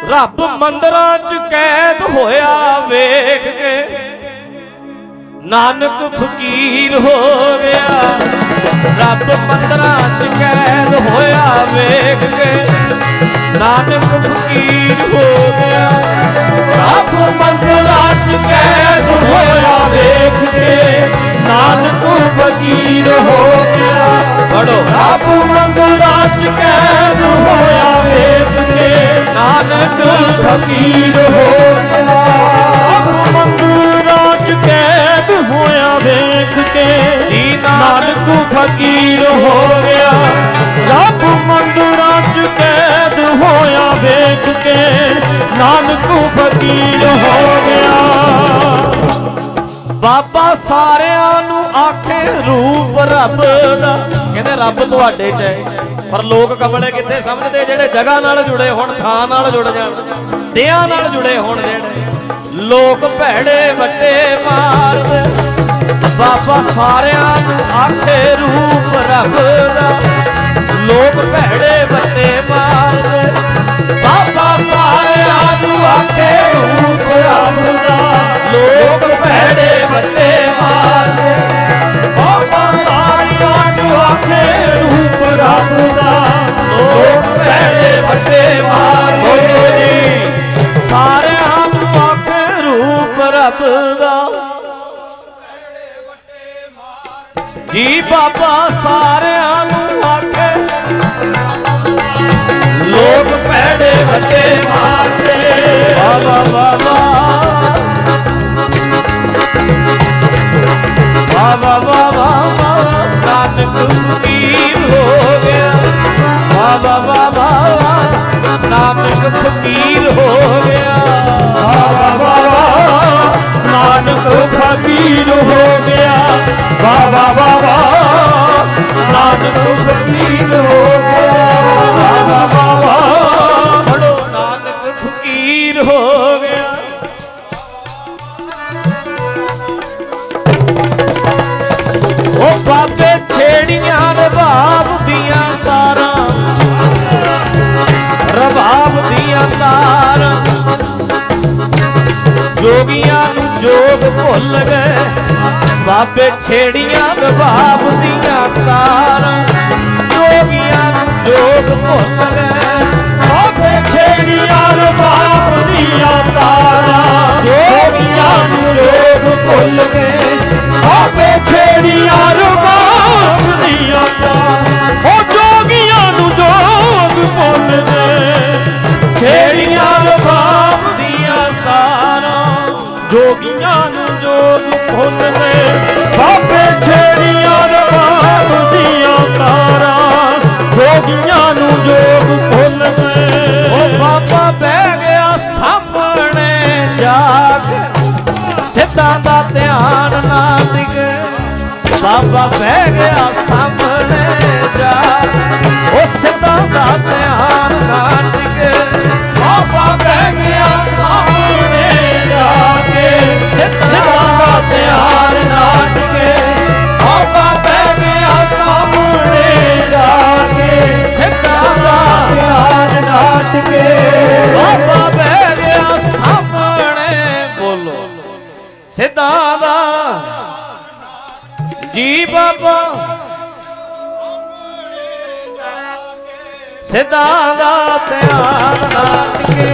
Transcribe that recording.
रब मंदिरां च कैद होया वेख के नानक फकीर हो गया। रब मंदिरां च कैद होया वेख के नानक फकीर हो गया। रब मंदिरां च कैद होया वेख के नानक फकीर हो गया। पढ़ो। रब मंदिरां च कैद होया वेख के नानक फकीर हो गया। रब मंदिरां च कैद होया वेख के जी नानक फकीर हो गया। रब मंदिरां च कैद होया वेख के नानक फकीर हो गया। बाबा सारियां नू आखे रूप रब दा, कहंदे रब तुहाडे च है। पर लोग कमले कित्थे समझदे जेड़े जगह नाल जुड़े होण, थां नाल जुड़ जाण, देहां नाल जुड़े होण। जेड़े लोग भैड़े वट्टे मारदे, बाबा सारियां नू आखे रूप रब दा। लोग भैड़े वट्टे मारदे, बाबा सारियां नू आखे रूप रब दा। लोग भैड़े वट्टे मारदे, बाबा सारियां नू आखे रूप रब दा। लोग भैड़े वट्टे मारदे जी, सारियां नू आखे रूप रब दा जी। बाबा सारियां नू आखे लोग भैड़े वट्टे मारदे। बाबा बाबा बाबा बाबा नानक फकीर हो गया। बाबा बाबा नानक फकीर हो गया। बाबा बाबा नानक फकीर हो गया। बाबा बाबा नानक फकीर हो गया। बाबा बाबा बड़ो नानक फकीर हो गया। ओ बाबे छेड़ियां रबाब दियां तारां, रबाब दियां तारां, जोगियां नू जोग भुल गए। बाबे छेड़ियां रबाब दियां तारां, जोगियां नू जोग भुल गए। बाबे छेड़ियां रबाब दियां तारां, जोगियां नू जोग भुल गए। बाबे छेड़ियां रबाब दियां तारां, ओ जोगियां नू जोग भुल गए। छेड़ियां रबाब दियां तारां, जोगियां नू जोग भुल गए। बाबे छेड़ियां रबाब दियां तारां, जोगियां नू जोग भुल गए। ओ बाबा बह गया सामने जाके, सिद्धां दा ध्यान ना टिके। बाबा बह गया सामने जाके, ओ सिद्धां दा ध्यान ना टिके। बाबा बह गया सामने जाके, सिद्धां दा ध्यान ना टिके। बाबा बह गया सामने जाके, सिद्धां दा ध्यान ना टिके। बाबा बह गया सामने, बोलो सिद्धां दा जी। बाबा सिद्धां दा ध्यान ना टिके।